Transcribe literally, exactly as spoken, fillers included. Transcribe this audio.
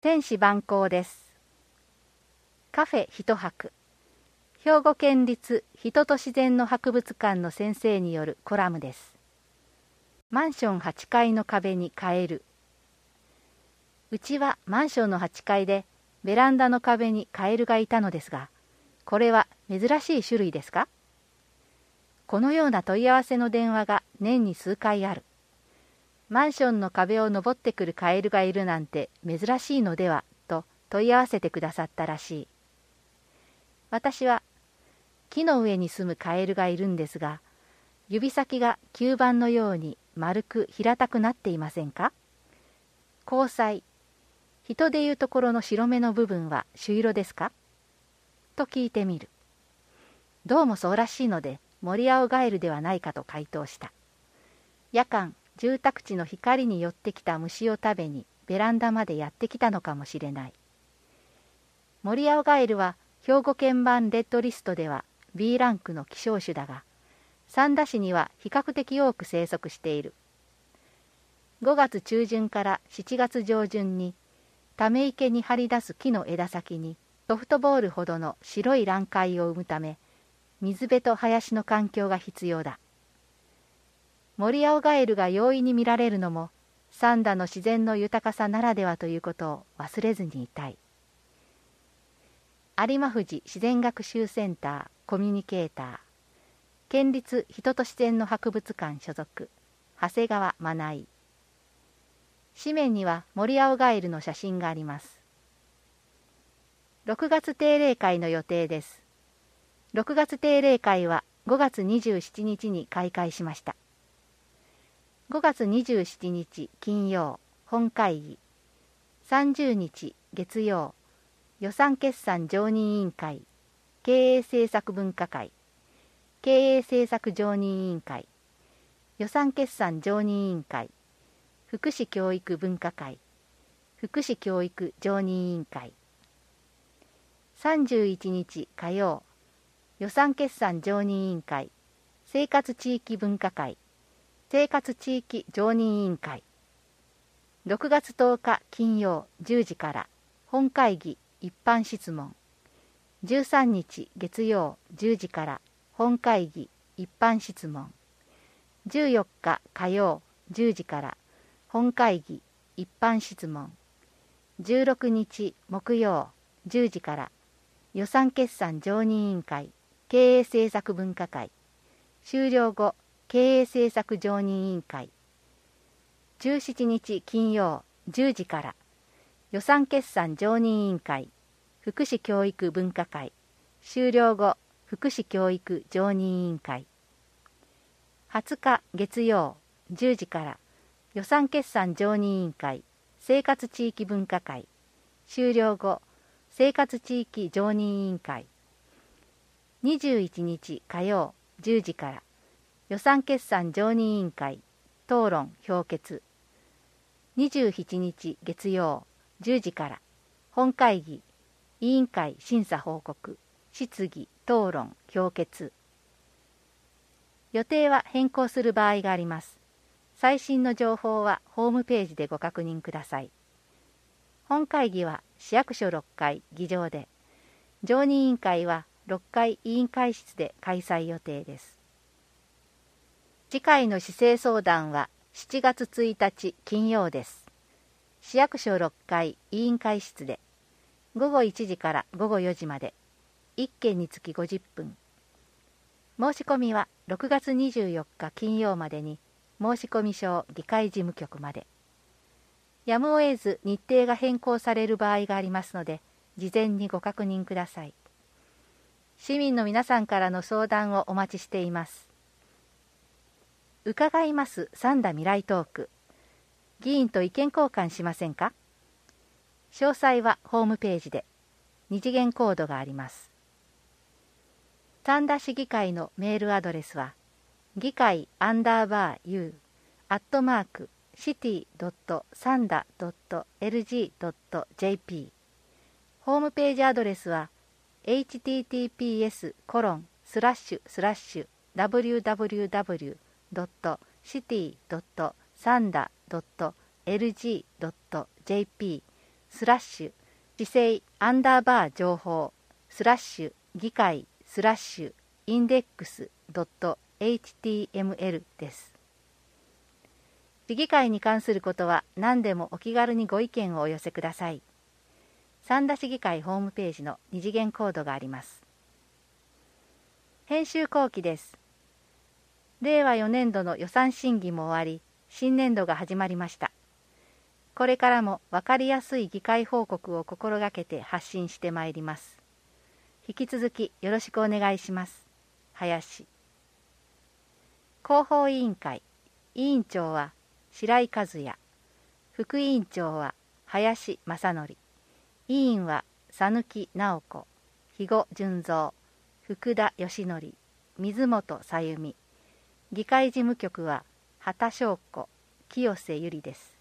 天使万行です。カフェ一泊、兵庫県立人と自然の博物館の先生によるコラムです。マンションはちかいの壁にカエル。うちはマンションのはちかいでベランダの壁にカエルがいたのですが、これは珍しい種類ですか？このような問い合わせの電話が年に数回ある。マンションの壁を登ってくるカエルがいるなんて珍しいのではと問い合わせてくださったらしい。私は、木の上に住むカエルがいるんですが、指先が吸盤のように丸く平たくなっていませんか？虹彩、人でいうところの白目の部分は朱色ですか？と聞いてみる。どうもそうらしいので、モリアオガエルではないかと回答した。夜間、住宅地の光に寄ってきた虫を食べにベランダまでやってきたのかもしれない。モリアオガエルは兵庫県版レッドリストでは ビー ランクの希少種だが、三田市には比較的多く生息している。ごがつ中旬からしちがつ上旬にため池に張り出す木の枝先にソフトボールほどの白い卵塊を生むため、水辺と林の環境が必要だ。モリアオガエルが容易に見られるのも三田の自然の豊かさならではということを忘れずにいたい。有馬富士自然学習センターコミュニケーター、県立人と自然の博物館所属、長谷川真奈。紙面にはモリアオガエルの写真があります。ろくがつ定例会の予定です。ろくがつ定例会はごがつにじゅうしちにちに開会しました。ごがつにじゅうしちにち金曜、本会議。さんじゅうにち月曜、予算決算常任委員会、経営政策分科会、経営政策常任委員会、予算決算常任委員会、福祉教育分科会、福祉教育常任委員会。さんじゅういちにち火曜、予算決算常任委員会、生活地域分科会、生活地域常任委員会。ろくがつとおか金曜じゅうじから本会議一般質問。じゅうさんにち月曜じゅうじから本会議一般質問。じゅうよっか火曜じゅうじから本会議一般質問。じゅうろくにち木曜じゅうじから予算決算常任委員会経営政策分科会。終了後経営政策常任委員会。じゅうしちにち金曜じゅうじから予算決算常任委員会福祉教育分科会。終了後福祉教育常任委員会。はつか月曜じゅうじから予算決算常任委員会生活地域分科会。終了後生活地域常任委員会。にじゅういちにち火曜じゅうじから予算決算常任委員会討論評決。にじゅうしちにち月曜じゅうじから本会議委員会審査報告質疑討論評決。予定は変更する場合があります。最新の情報はホームページでご確認ください。本会議は市役所ろっかい議場で、常任委員会はろっかい委員会室で開催予定です。次回の市政相談はしちがつついたち金曜です。市役所ろっかい委員会室で、ごごいちじからごごよじまで、いっけんにつきごじゅっぷん。申し込みはろくがつにじゅうよっか金曜までに、申込書議会事務局まで。やむを得ず日程が変更される場合がありますので、事前にご確認ください。市民の皆さんからの相談をお待ちしています。伺います三田未来トーク。議員と意見交換しませんか？詳細はホームページで。二次元コードがあります。三田市議会のメールアドレスは、議会アンダーバー U アットマークシティドットサンダドットエルジードットジェーピー。ホームページアドレスは エイチティーティーピーエスコロンスラッシュスラッシュダブリューダブリューダブリュードットシティドットサンダドットエルジードットジェーピースラッシュ市政アンダーバー情報スラッシュ議会スラッシュインデックスドット エイチティーエムエル です。市議会に関することは何でもお気軽にご意見をお寄せください。三田市議会ホームページの二次元コードがあります。編集後期です。れいわよねんどの予算審議も終わり、新年度が始まりました。これからも分かりやすい議会報告を心がけて発信してまいります。引き続きよろしくお願いします。林。広報委員会、委員長は白井和也、副委員長は林正則、委員は佐貫直子、肥後純三、福田義則、水本さゆみ、議会事務局は畑翔子、清瀬ゆりです。